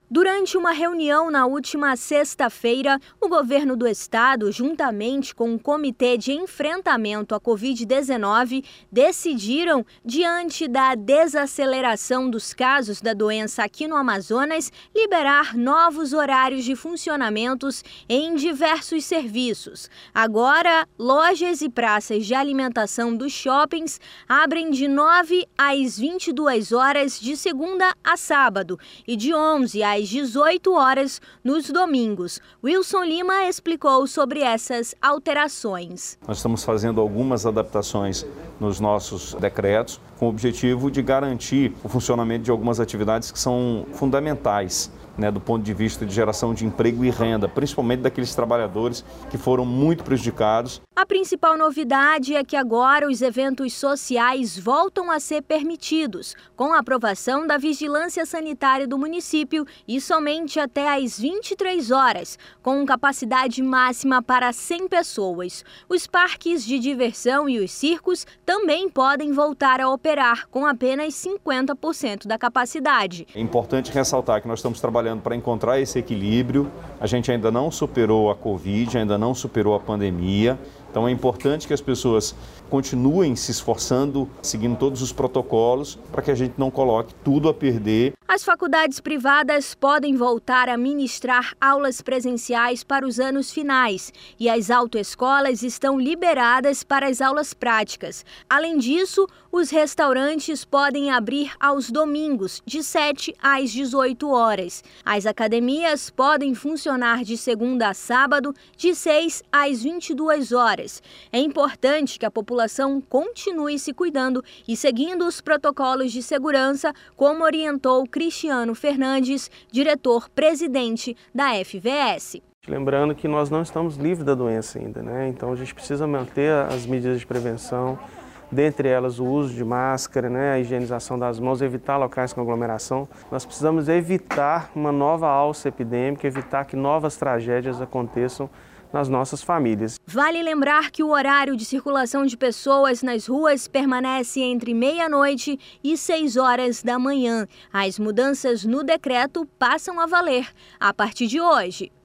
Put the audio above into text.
Durante uma reunião na última sexta-feira, o governo do estado, juntamente com o Comitê de Enfrentamento à Covid-19, decidiram, diante da desaceleração dos casos da doença aqui no Amazonas, liberar novos horários de funcionamentos em diversos serviços. Agora, lojas e praças de alimentação dos shoppings abrem de 9 às 22 horas de segunda a sábado e de 11 às 18 horas nos domingos. Wilson Lima explicou sobre essas alterações. Nós estamos fazendo algumas adaptações nos nossos decretos com o objetivo de garantir o funcionamento de algumas atividades que são fundamentais, do ponto de vista de geração de emprego e renda, principalmente daqueles trabalhadores que foram muito prejudicados. A principal novidade é que agora os eventos sociais voltam a ser permitidos, com a aprovação da Vigilância Sanitária do município e somente até às 23 horas, com capacidade máxima para 100 pessoas. Os parques de diversão e os circos também podem voltar a operar com apenas 50% da capacidade. É importante ressaltar que nós estamos trabalhando para encontrar esse equilíbrio. A gente ainda não superou a Covid, ainda não superou a pandemia. Então é importante que as pessoas continuem se esforçando, seguindo todos os protocolos, para que a gente não coloque tudo a perder. As faculdades privadas podem voltar a ministrar aulas presenciais para os anos finais e as autoescolas estão liberadas para as aulas práticas. Além disso, os restaurantes podem abrir aos domingos, de 7 às 18 horas. As academias podem funcionar de segunda a sábado, de 6 às 22 horas. É importante que a população continue se cuidando e seguindo os protocolos de segurança, como orientou Cristiano Fernandes, diretor-presidente da FVS. Lembrando que nós não estamos livres da doença ainda, Então a gente precisa manter as medidas de prevenção, dentre elas o uso de máscara, a higienização das mãos, evitar locais com aglomeração. Nós precisamos evitar uma nova alça epidêmica, evitar que novas tragédias aconteçam nas nossas famílias. Vale lembrar que o horário de circulação de pessoas nas ruas permanece entre meia-noite e 6 horas da manhã. As mudanças no decreto passam a valer a partir de hoje.